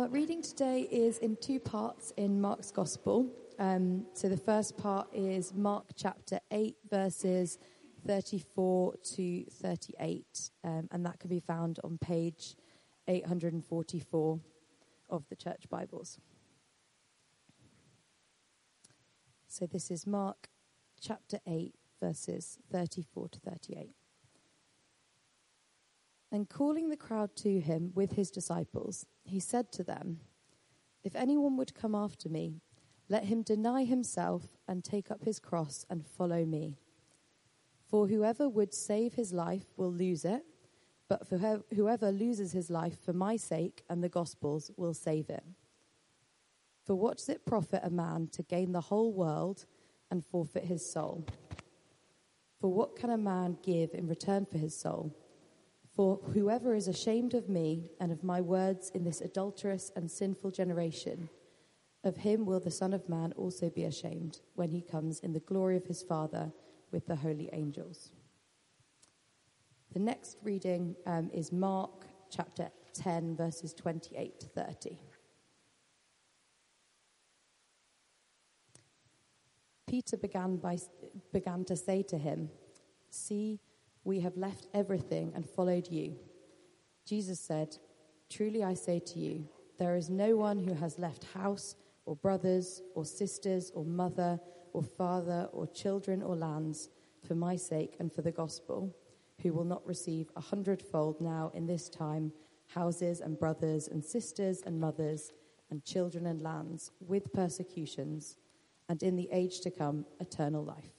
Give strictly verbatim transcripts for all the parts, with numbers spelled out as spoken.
Our reading today is in two parts in Mark's Gospel. Um, so the first part is Mark chapter eight, verses thirty-four to thirty-eight, um, and that can be found on page eight hundred forty-four of the Church Bibles. So this is Mark chapter eight, verses thirty-four to thirty-eight. And calling the crowd to him with his disciples, he said to them, "If anyone would come after me, let him deny himself and take up his cross and follow me. For whoever would save his life will lose it, but for whoever loses his life for my sake and the gospel's will save it. For what does it profit a man to gain the whole world and forfeit his soul? For what can a man give in return for his soul? For whoever is ashamed of me and of my words in this adulterous and sinful generation, of him will the Son of Man also be ashamed when he comes in the glory of his Father with the holy angels." The next reading um, is Mark chapter ten, verses twenty-eight to thirty. Peter began by began to say to him, "See, we have left everything and followed you." Jesus said, "Truly I say to you, there is no one who has left house or brothers or sisters or mother or father or children or lands for my sake and for the gospel, who will not receive a hundredfold now in this time houses and brothers and sisters and mothers and children and lands with persecutions, and in the age to come eternal life."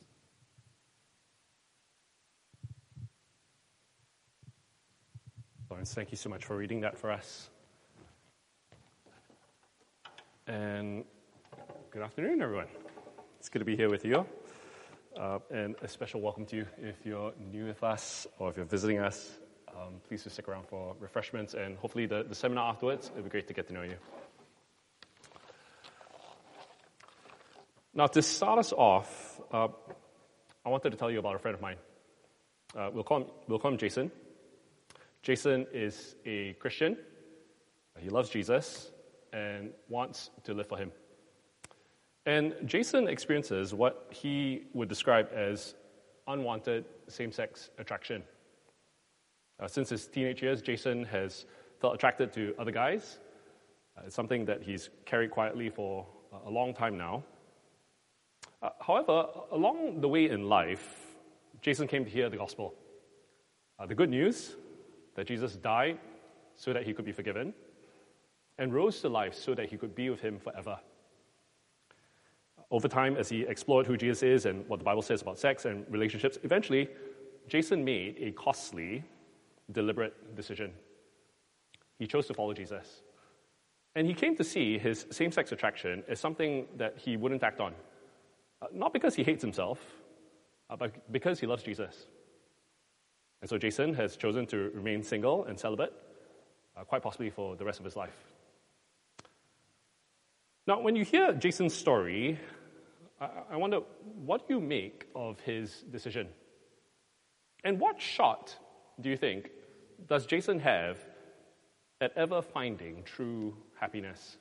Lawrence, thank you so much for reading that for us. And good afternoon, everyone. It's good to be here with you. Uh, and a special welcome to you if you're new with us or if you're visiting us. Um, please do stick around for refreshments and hopefully the, the seminar afterwards. It'll be great to get to know you. Now, to start us off, uh, I wanted to tell you about a friend of mine. Uh, we'll call him, we'll call him Jason. Jason is a Christian. He loves Jesus and wants to live for him. And Jason experiences what he would describe as unwanted same-sex attraction. Uh, since his teenage years, Jason has felt attracted to other guys. Uh, it's something that he's carried quietly for a long time now. Uh, however, along the way in life, Jason came to hear the gospel. Uh, the good news that Jesus died so that he could be forgiven and rose to life so that he could be with him forever. Over time, as he explored who Jesus is and what the Bible says about sex and relationships, eventually, Jason made a costly, deliberate decision. He chose to follow Jesus. And he came to see his same-sex attraction as something that he wouldn't act on. Uh, not because he hates himself, uh, but because he loves Jesus. And so Jason has chosen to remain single and celibate, uh, quite possibly for the rest of his life. Now, when you hear Jason's story, I, I wonder, what do you make of his decision? And what shot, do you think, does Jason have at ever finding true happiness?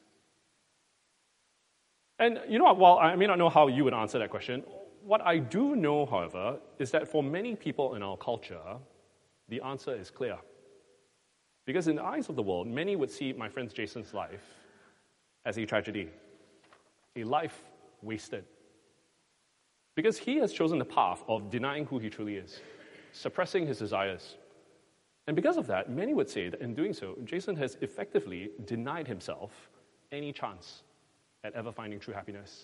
And you know what, while I may not know how you would answer that question, what I do know, however, is that for many people in our culture, the answer is clear. Because in the eyes of the world, many would see my friend Jason's life as a tragedy, a life wasted. Because he has chosen the path of denying who he truly is, suppressing his desires. And because of that, many would say that in doing so, Jason has effectively denied himself any chance at ever finding true happiness.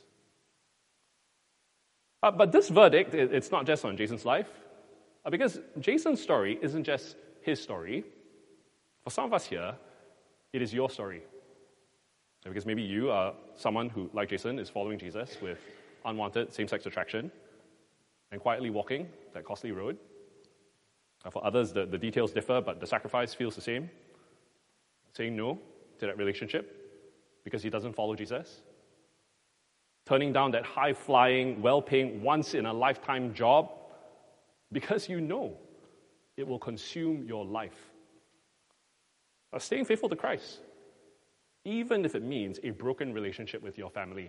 Uh, but this verdict, it, it's not just on Jason's life, uh, because Jason's story isn't just his story. For some of us here, it is your story. Because maybe you are someone who, like Jason, is following Jesus with unwanted same-sex attraction and quietly walking that costly road. Uh, for others, the, the details differ, but the sacrifice feels the same. Saying no to that relationship because he doesn't follow Jesus. Turning down that high-flying, well-paying, once-in-a-lifetime job because you know it will consume your life. Uh, staying faithful to Christ. even if it means a broken relationship with your family.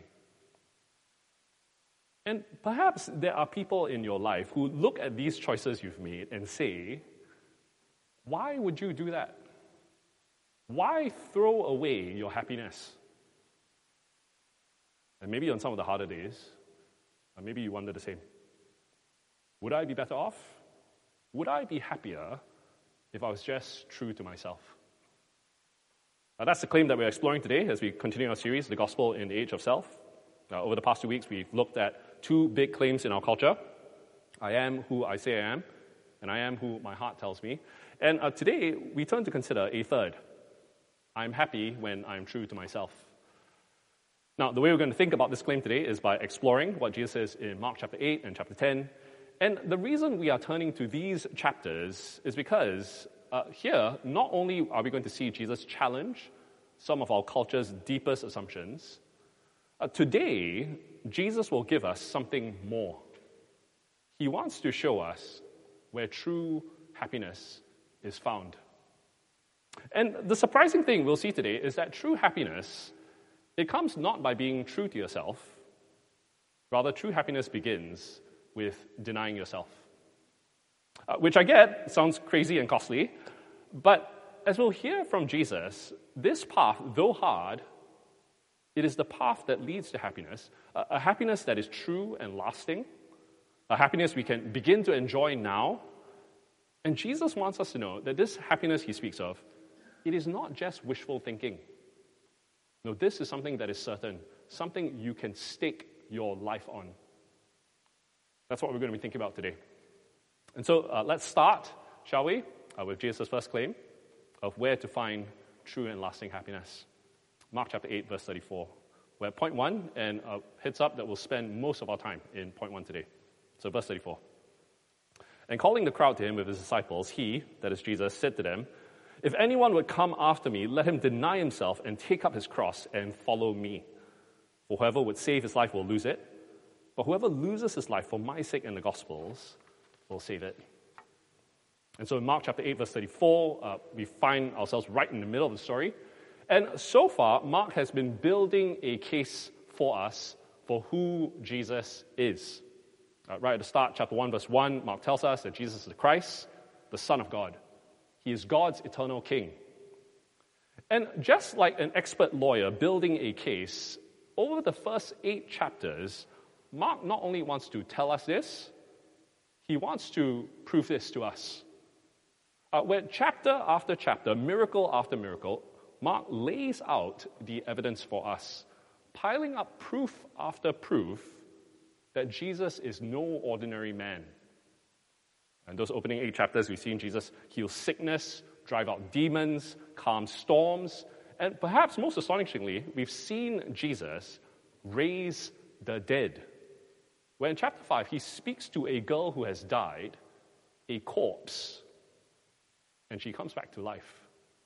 And perhaps there are people in your life who look at these choices you've made and say, why would you do that? Why throw away your happiness? And maybe on some of the harder days, maybe you wonder the same. Would I be better off? Would I be happier if I was just true to myself? Now, that's the claim that we're exploring today as we continue our series, The Gospel in the Age of Self. Uh, over the past two weeks, we've looked at two big claims in our culture. I am who I say I am, and I am who my heart tells me. And uh, today, we turn to consider a third. I'm happy when I'm true to myself. Now, the way we're going to think about this claim today is by exploring what Jesus says in Mark chapter eight and chapter ten. And the reason we are turning to these chapters is because uh, here, not only are we going to see Jesus challenge some of our culture's deepest assumptions, uh, today, Jesus will give us something more. He wants to show us where true happiness is found. And the surprising thing we'll see today is that true happiness, it comes not by being true to yourself. Rather, true happiness begins with denying yourself. Uh, which I get sounds crazy and costly, but as we'll hear from Jesus, this path, though hard, it is the path that leads to happiness, a, a happiness that is true and lasting, a happiness we can begin to enjoy now. And Jesus wants us to know that this happiness he speaks of, it is not just wishful thinking. No, this is something that is certain, something you can stake your life on. That's what we're going to be thinking about today. And so uh, let's start, shall we, uh, with Jesus' first claim of where to find true and lasting happiness. Mark chapter eight, verse thirty-four. We're at point one, and uh, heads up that we'll spend most of our time in point one today. So verse thirty-four. And calling the crowd to him with his disciples, he, that is Jesus, said to them, if anyone would come after me, let him deny himself and take up his cross and follow me. For whoever would save his life will lose it, but whoever loses his life for my sake and the gospel's will save it. And so in Mark chapter eight, verse thirty-four, uh, we find ourselves right in the middle of the story. And so far, Mark has been building a case for us for who Jesus is. Uh, right at the start, chapter one, verse one, Mark tells us that Jesus is the Christ, the Son of God. He is God's eternal king. And just like an expert lawyer building a case, over the first eight chapters, Mark not only wants to tell us this, he wants to prove this to us. Uh, where chapter after chapter, miracle after miracle, Mark lays out the evidence for us, piling up proof after proof that Jesus is no ordinary man. And those opening eight chapters, we've seen Jesus heal sickness, drive out demons, calm storms, and perhaps most astonishingly, we've seen Jesus raise the dead. Where in chapter five, he speaks to a girl who has died, a corpse, and she comes back to life.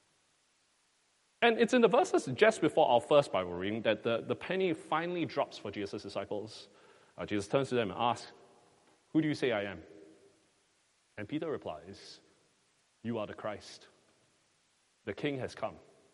And it's in the verses just before our first Bible reading that the, the penny finally drops for Jesus' disciples. Uh, Jesus turns to them and asks, who do you say I am? And Peter replies, you are the Christ. The King has come.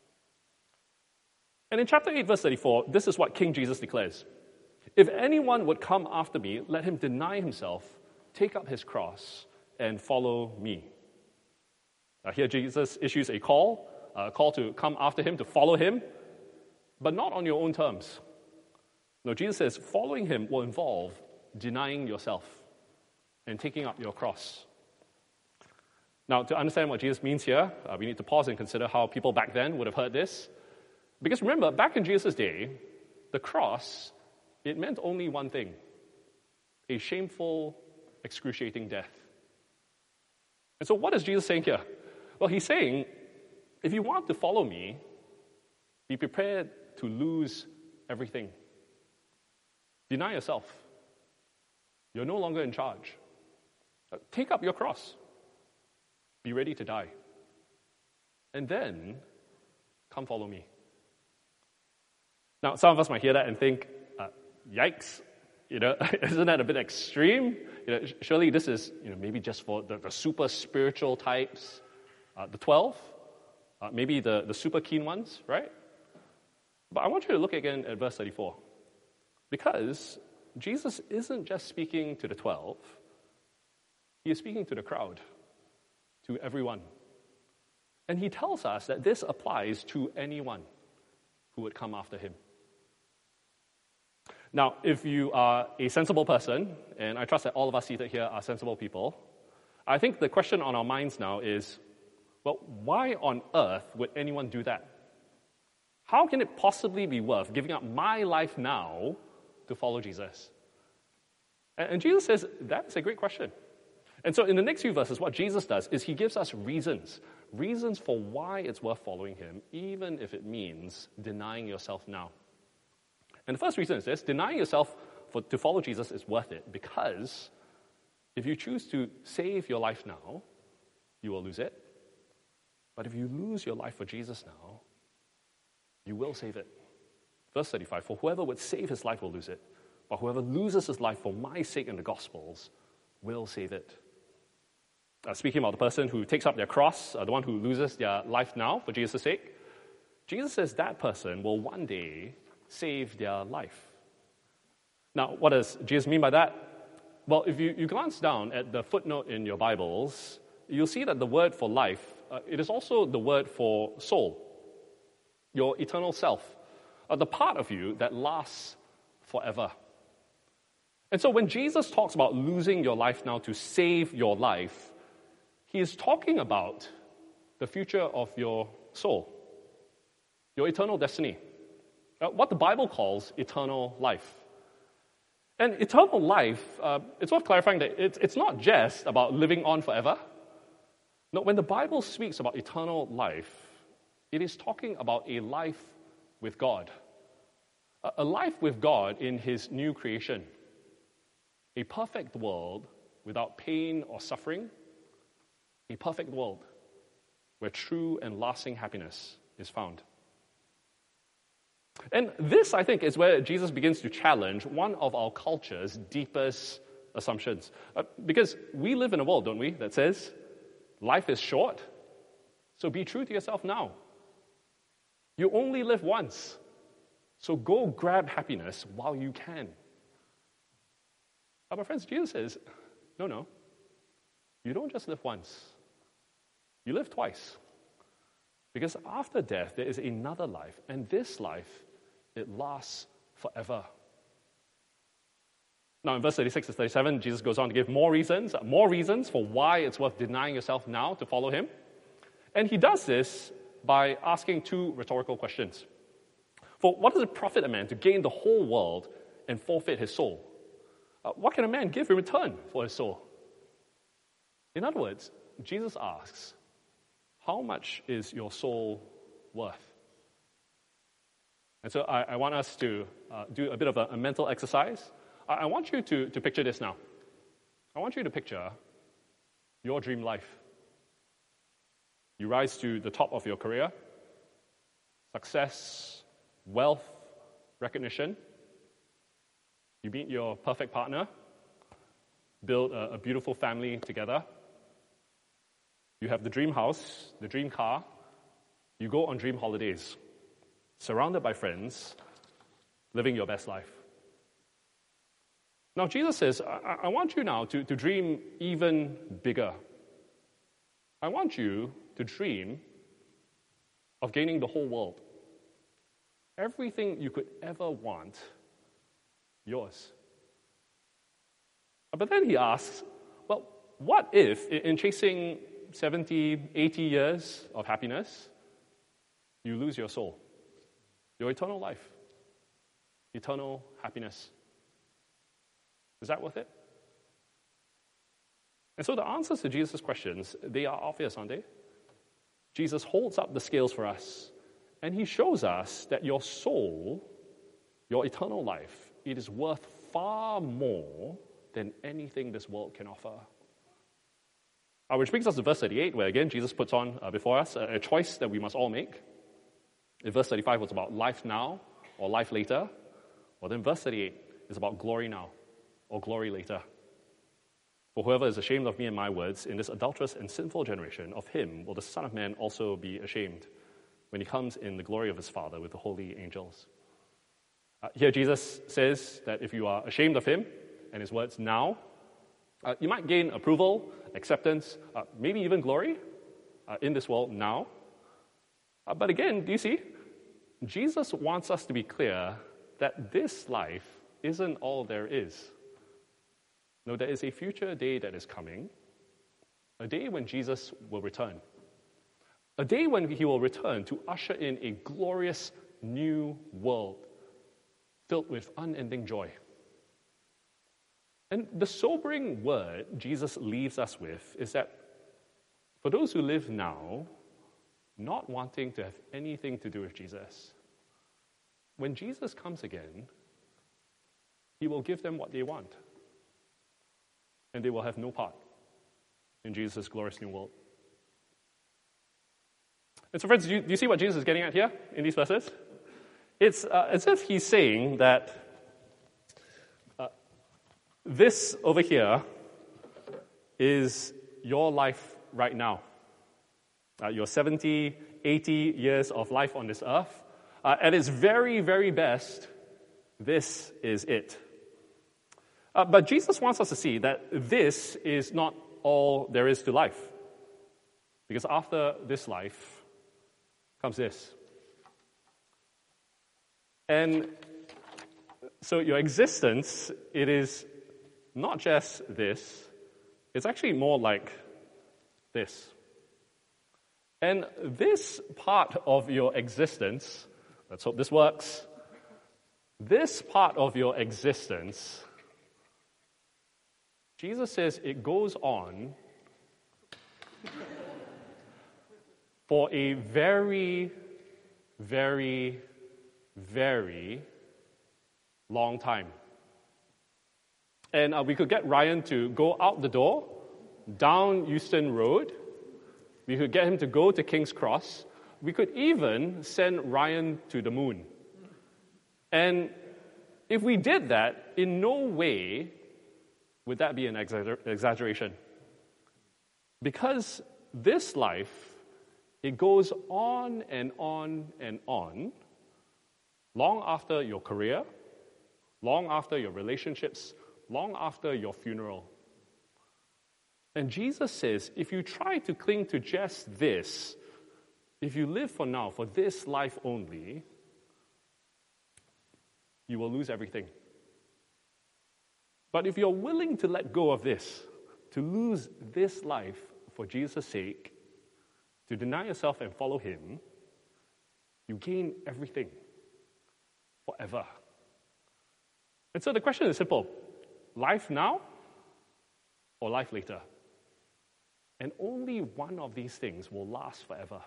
And in chapter eight, verse thirty-four, this is what King Jesus declares. If anyone would come after me, let him deny himself, take up his cross, and follow me. Now here Jesus issues a call, a call to come after him, to follow him, but not on your own terms. No, Jesus says following him will involve denying yourself and taking up your cross. Now, to understand what Jesus means here, uh, we need to pause and consider how people back then would have heard this. Because remember, back in Jesus' day, the cross, it meant only one thing: a shameful, excruciating death. And so what is Jesus saying here? Well, he's saying, if you want to follow me, be prepared to lose everything. Deny yourself. You're no longer in charge. Uh, take up your cross. Be ready to die. And then, come follow me. Now, some of us might hear that and think, uh, yikes, you know, isn't that a bit extreme? You know, surely this is, you know, maybe just for the, the super spiritual types, uh, the twelve, uh, maybe the, the super keen ones, right? But I want you to look again at verse thirty-four. Because Jesus isn't just speaking to the twelve, he is speaking to the crowd, to everyone. And he tells us that this applies to anyone who would come after him. Now, if you are a sensible person, and I trust that all of us seated here are sensible people, I think the question on our minds now is, well, why on earth would anyone do that? How can it possibly be worth giving up my life now to follow Jesus? And, and Jesus says, that's a great question. And so in the next few verses, what Jesus does is he gives us reasons, reasons for why it's worth following him, even if it means denying yourself now. And the first reason is this: denying yourself for, to follow Jesus is worth it, because if you choose to save your life now, you will lose it. But if you lose your life for Jesus now, you will save it. Verse thirty-five, for whoever would save his life will lose it, but whoever loses his life for my sake and the gospel's will save it. Uh, speaking about the person who takes up their cross, uh, the one who loses their life now for Jesus' sake, Jesus says that person will one day save their life. Now, what does Jesus mean by that? Well, if you, you glance down at the footnote in your Bibles, you'll see that the word for life, uh, it is also the word for soul, your eternal self, uh, the part of you that lasts forever. And so when Jesus talks about losing your life now to save your life, he is talking about the future of your soul, your eternal destiny, uh, what the Bible calls eternal life. And eternal life, uh, it's worth clarifying that it's, it's not just about living on forever. No, when the Bible speaks about eternal life, it is talking about a life with God, a, a life with God in his new creation, a perfect world without pain or suffering, a perfect world where true and lasting happiness is found. And this, I think, is where Jesus begins to challenge one of our culture's deepest assumptions. Uh, because we live in a world, don't we, that says life is short, so be true to yourself now. You only live once, so go grab happiness while you can. But my friends, Jesus says, no, no, you don't just live once. You live twice. Because after death, there is another life, and this life, it lasts forever. Now, in verse thirty-six to thirty-seven, Jesus goes on to give more reasons, more reasons for why it's worth denying yourself now to follow him. And he does this by asking two rhetorical questions. For what does it profit a man to gain the whole world and forfeit his soul? Uh, what can a man give in return for his soul? In other words, Jesus asks, how much is your soul worth? And so I, I want us to uh, do a bit of a, a mental exercise. I, I want you to, to picture this now. I want you to picture your dream life. You rise to the top of your career, success, wealth, recognition. You meet your perfect partner, build a, a beautiful family together. You have the dream house, the dream car. You go on dream holidays, surrounded by friends, living your best life. Now, Jesus says, I, I want you now to, to dream even bigger. I want you to dream of gaining the whole world. Everything you could ever want, yours. But then he asks, well, what if in chasing seventy, eighty years of happiness, you lose your soul, your eternal life, eternal happiness? Is that worth it? And so the answers to Jesus' questions, they are obvious, aren't they? Jesus holds up the scales for us, and he shows us that your soul, your eternal life, it is worth far more than anything this world can offer. Uh, which brings us to verse thirty-eight, where again Jesus puts on uh, before us a, a choice that we must all make. In verse thirty-five, it's about life now or life later. Well, then verse thirty-eight is about glory now or glory later. For whoever is ashamed of me and my words in this adulterous and sinful generation, of him will the Son of Man also be ashamed when he comes in the glory of his Father with the holy angels. Uh, here Jesus says that if you are ashamed of him and his words now, uh, you might gain approval, acceptance, uh, maybe even glory uh, in this world now. Uh, but again, do you see? Jesus wants us to be clear that this life isn't all there is. No, there is a future day that is coming, a day when Jesus will return, a day when he will return to usher in a glorious new world filled with unending joy. And the sobering word Jesus leaves us with is that for those who live now, not wanting to have anything to do with Jesus, when Jesus comes again, he will give them what they want, and they will have no part in Jesus' glorious new world. And so, friends, do you, do you see what Jesus is getting at here in these verses? It's uh, as if he's saying that uh, this over here is your life right now. Uh, your seventy, eighty years of life on this earth. Uh, at its very, very best, this is it. Uh, but Jesus wants us to see that this is not all there is to life. Because after this life comes this. And so your existence, it is not just this, it's actually more like this. And this part of your existence, let's hope this works, this part of your existence, Jesus says it goes on for a very, very, very long time. And uh, we could get Ryan to go out the door, down Euston Road. We could get him to go to King's Cross. We could even send Ryan to the moon. And if we did that, in no way would that be an exa- exaggeration. Because this life, it goes on and on and on, long after your career, long after your relationships, long after your funeral. And Jesus says, if you try to cling to just this, if you live for now, for this life only, you will lose everything. But if you're willing to let go of this, to lose this life for Jesus' sake, to deny yourself and follow him, you gain everything forever. And so the question is simple. Life now or life later? And only one of these things will last forever.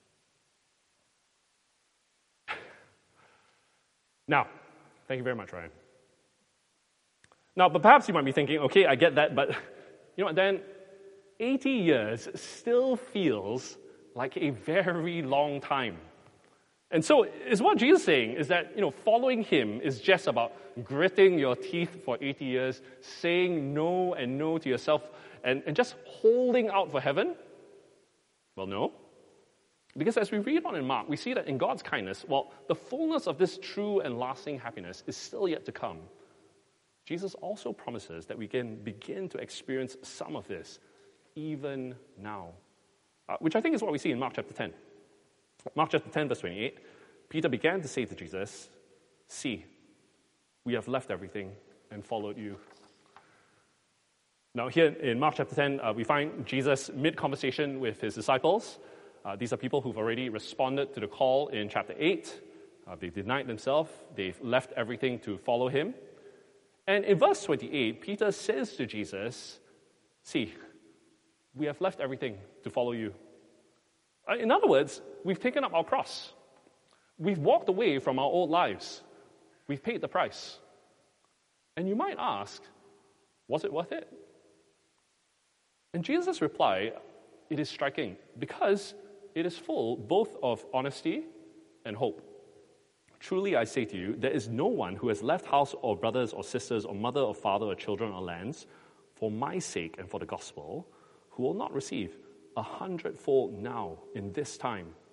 Now, thank you very much, Ryan. Now, but perhaps you might be thinking, okay, I get that, but you know what, then eighty years still feels like a very long time. And so is what Jesus is saying is that, you know, following him is just about gritting your teeth for eighty years, saying no and no to yourself, and, and just holding out for heaven? Well, no. Because as we read on in Mark, we see that in God's kindness, well, the fullness of this true and lasting happiness is still yet to come. Jesus also promises that we can begin to experience some of this even now, uh, which I think is what we see in Mark chapter ten. Mark chapter ten, verse twenty-eight, Peter began to say to Jesus, "See, we have left everything and followed you." Now here in Mark chapter ten, uh, we find Jesus mid-conversation with his disciples. Uh, these are people who've already responded to the call in chapter eight. Uh, they've denied themselves. They've left everything to follow him. And in verse twenty-eight, Peter says to Jesus, "See, we have left everything to follow you." Uh, in other words, we've taken up our cross. We've walked away from our old lives. We've paid the price. And you might ask, was it worth it? And Jesus' reply, it is striking because it is full both of honesty and hope. "Truly I say to you, there is no one who has left house or brothers or sisters or mother or father or children or lands for my sake and for the gospel who will not receive a hundredfold now in this time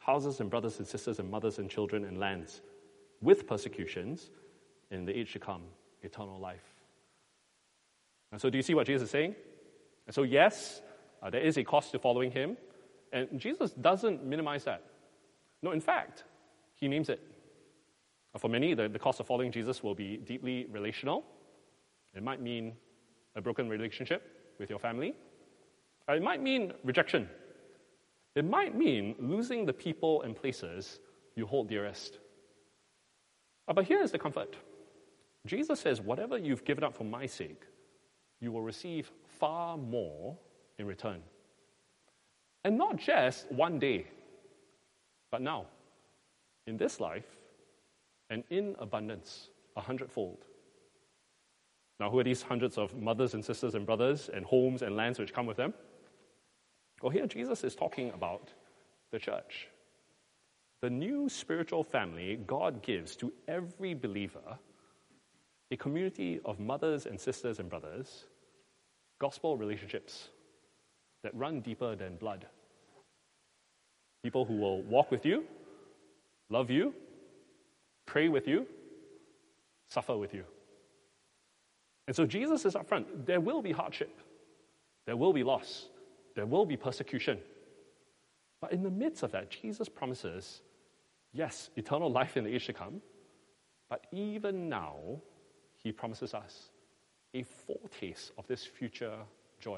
houses and brothers and sisters and mothers and children and lands, with persecutions, in the age to come, eternal life. And so do you see what Jesus is saying? And so yes, uh, there is a cost to following him, and Jesus doesn't minimize that. No, in fact, he names it. For many, the, the cost of following Jesus will be deeply relational. It might mean a broken relationship with your family. It might mean rejection. It might mean losing the people and places you hold dearest. But here is the comfort. Jesus says, whatever you've given up for my sake, you will receive far more in return. And not just one day, but now, in this life, and in abundance, a hundredfold. Now, who are these hundreds of mothers and sisters and brothers and homes and lands which come with them? Well, here Jesus is talking about the church. The new spiritual family God gives to every believer, a community of mothers and sisters and brothers, gospel relationships that run deeper than blood. People who will walk with you, love you, pray with you, suffer with you. And so Jesus is upfront. There will be hardship. There will be loss. There will be persecution. But in the midst of that, Jesus promises, yes, eternal life in the age to come, but even now, he promises us a foretaste of this future joy.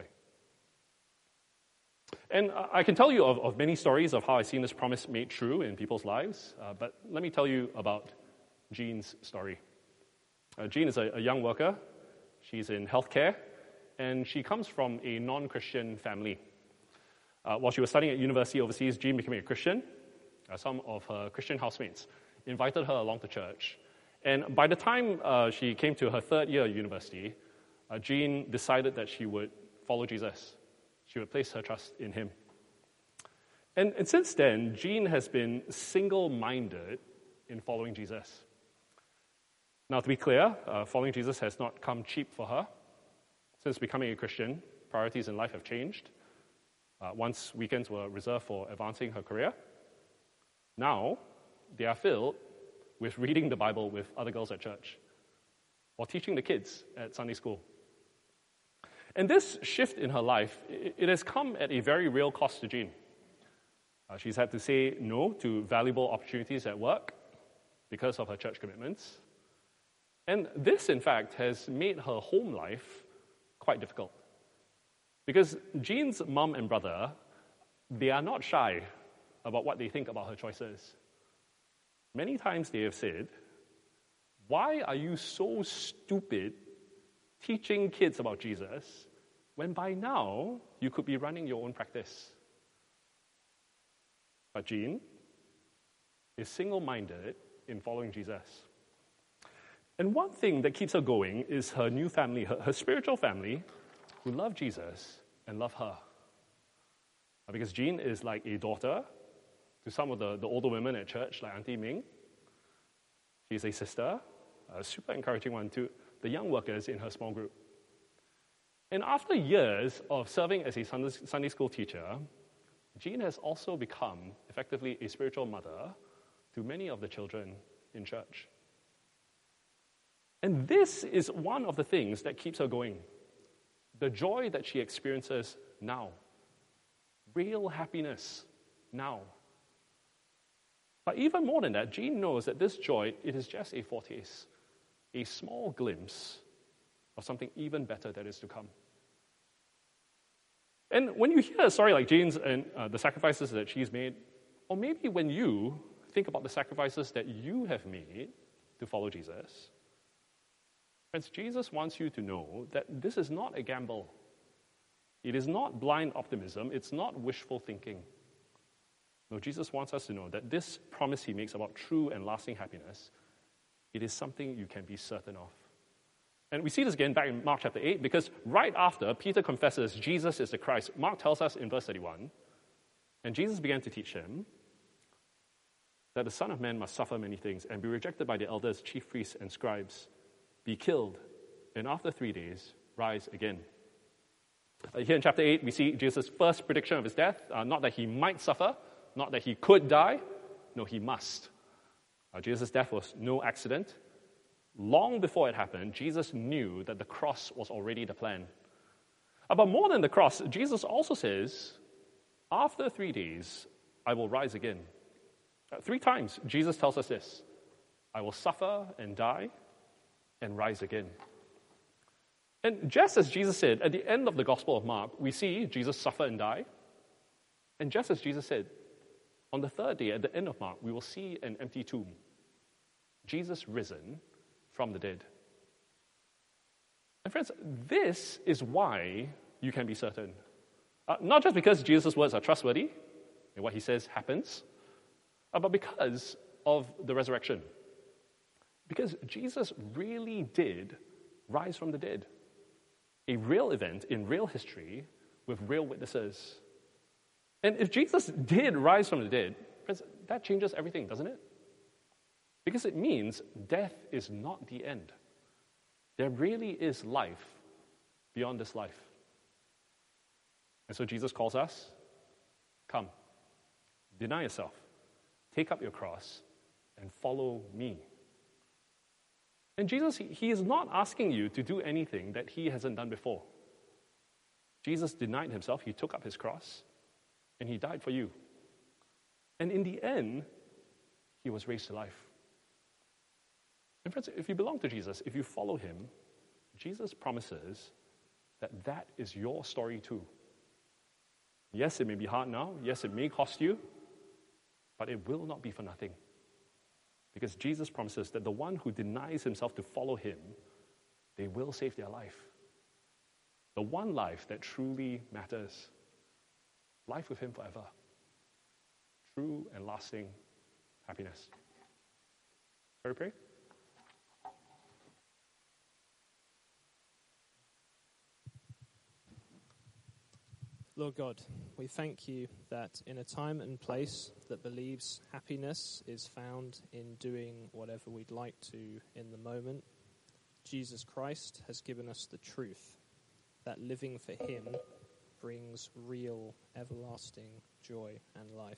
And I can tell you of, of many stories of how I've seen this promise made true in people's lives, uh, but let me tell you about Jean's story. Uh, Jean is a, a young worker. She's in healthcare, and she comes from a non-Christian family. Uh, while she was studying at university overseas, Jean became a Christian. Uh, some of her Christian housemates invited her along to church. And by the time uh, she came to her third year at university, uh, Jean decided that she would follow Jesus. She would place her trust in him. And, and since then, Jean has been single-minded in following Jesus. Now, to be clear, uh, following Jesus has not come cheap for her. Since becoming a Christian, priorities in life have changed. Uh, once weekends were reserved for advancing her career, now they are filled with reading the Bible with other girls at church or teaching the kids at Sunday school. And this shift in her life, it, it has come at a very real cost to Jean. Uh, she's had to say no to valuable opportunities at work because of her church commitments. And this, in fact, has made her home life quite difficult. Because Jean's mom and brother, they are not shy about what they think about her choices. Many times they have said, why are you so stupid teaching kids about Jesus when by now you could be running your own practice? But Jean is single-minded in following Jesus. And one thing that keeps her going is her new family, her, her spiritual family, who love Jesus and love her. Because Jean is like a daughter to some of the, the older women at church, like Auntie Ming. She's a sister, a super encouraging one to the young workers in her small group. And after years of serving as a Sunday, Sunday school teacher, Jean has also become effectively a spiritual mother to many of the children in church. And this is one of the things that keeps her going. The joy that she experiences now. Real happiness now. But even more than that, Jean knows that this joy, it is just a foretaste, a small glimpse of something even better that is to come. And when you hear a story like Jean's and uh, the sacrifices that she's made, or maybe when you think about the sacrifices that you have made to follow Jesus, friends, Jesus wants you to know that this is not a gamble. It is not blind optimism. It's not wishful thinking. No, Jesus wants us to know that this promise he makes about true and lasting happiness, it is something you can be certain of. And we see this again back in Mark chapter eight, because right after Peter confesses Jesus is the Christ, Mark tells us in verse thirty-one, and Jesus began to teach him that the Son of Man must suffer many things and be rejected by the elders, chief priests, and scribes, be killed, and after three days, rise again. Uh, here in chapter eight, we see Jesus' first prediction of his death, uh, not that he might suffer, Not that he could die. No, he must. Uh, Jesus' death was no accident. Long before it happened, Jesus knew that the cross was already the plan. Uh, but more than the cross, Jesus also says, after three days, I will rise again. Uh, three times, Jesus tells us this. I will suffer and die and rise again. And just as Jesus said, at the end of the Gospel of Mark, we see Jesus suffer and die. And just as Jesus said, on the third day, at the end of Mark, we will see an empty tomb. Jesus risen from the dead. And friends, this is why you can be certain. Uh, not just because Jesus' words are trustworthy, and what he says happens, uh, but because of the resurrection. Because Jesus really did rise from the dead. A real event in real history with real witnesses. And if Jesus did rise from the dead, friends, that changes everything, doesn't it? Because it means death is not the end. There really is life beyond this life. And so Jesus calls us, come, deny yourself, take up your cross, and follow me. And Jesus, he is not asking you to do anything that he hasn't done before. Jesus denied himself, he took up his cross, and he died for you. And in the end, he was raised to life. And friends, if you belong to Jesus, if you follow him, Jesus promises that that is your story too. Yes, it may be hard now. Yes, it may cost you. But it will not be for nothing. Because Jesus promises that the one who denies himself to follow him, they will save their life. The one life that truly matters. Life with him forever. True and lasting happiness. Shall we pray? Lord God, we thank you that in a time and place that believes happiness is found in doing whatever we'd like to in the moment, Jesus Christ has given us the truth that living for him brings real, everlasting joy and life.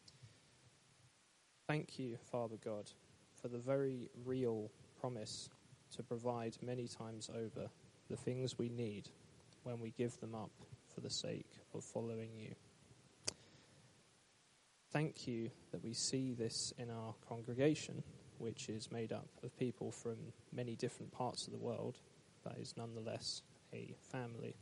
Thank you, Father God, for the very real promise to provide many times over the things we need when we give them up for the sake of following you. Thank you that we see this in our congregation, which is made up of people from many different parts of the world, but is nonetheless a family.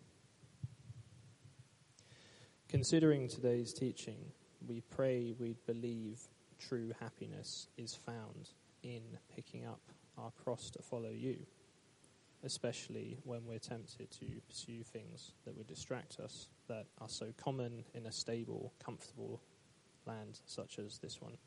Considering today's teaching, we pray we'd believe true happiness is found in picking up our cross to follow you, especially when we're tempted to pursue things that would distract us, that are so common in a stable, comfortable land such as this one.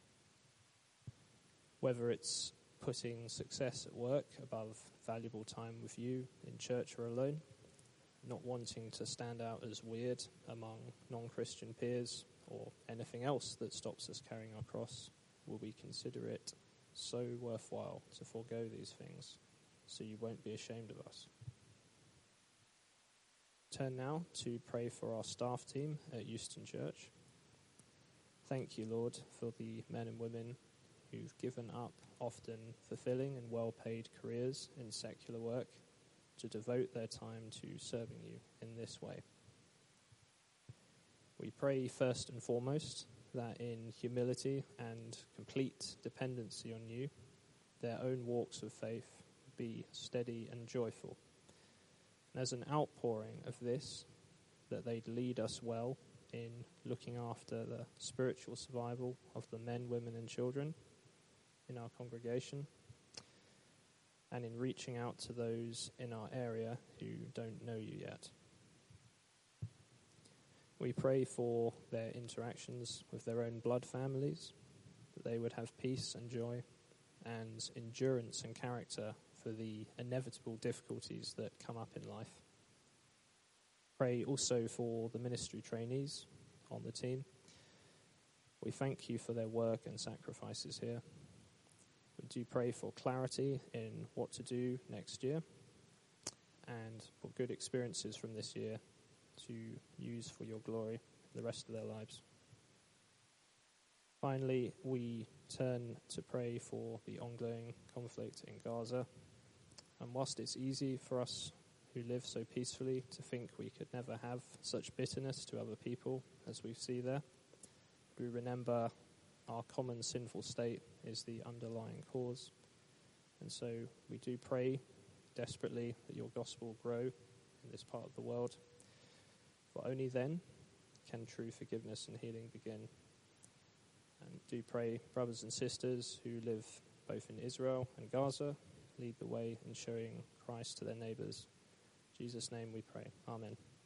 Whether it's putting success at work above valuable time with you in church or alone, not wanting to stand out as weird among non-Christian peers, or anything else that stops us carrying our cross, will we consider it so worthwhile to forego these things, so you won't be ashamed of us. Turn now to pray for our staff team at Euston Church. Thank you, Lord, for the men and women who've given up often fulfilling and well-paid careers in secular work to devote their time to serving you in this way. We pray first and foremost that in humility and complete dependency on you, their own walks of faith be steady and joyful. And as an outpouring of this, that they'd lead us well in looking after the spiritual survival of the men, women and children in our congregation, and in reaching out to those in our area who don't know you yet. We pray for their interactions with their own blood families, that they would have peace and joy and endurance and character for the inevitable difficulties that come up in life. Pray also for the ministry trainees on the team. We thank you for their work and sacrifices here. We do pray for clarity in what to do next year and for good experiences from this year to use for your glory the rest of their lives. Finally, we turn to pray for the ongoing conflict in Gaza. And whilst it's easy for us who live so peacefully to think we could never have such bitterness to other people as we see there, we remember our common sinful state is the underlying cause. And so we do pray desperately that your gospel grow in this part of the world. For only then can true forgiveness and healing begin. And do pray, brothers and sisters who live both in Israel and Gaza, lead the way in showing Christ to their neighbours. In Jesus' name we pray. Amen.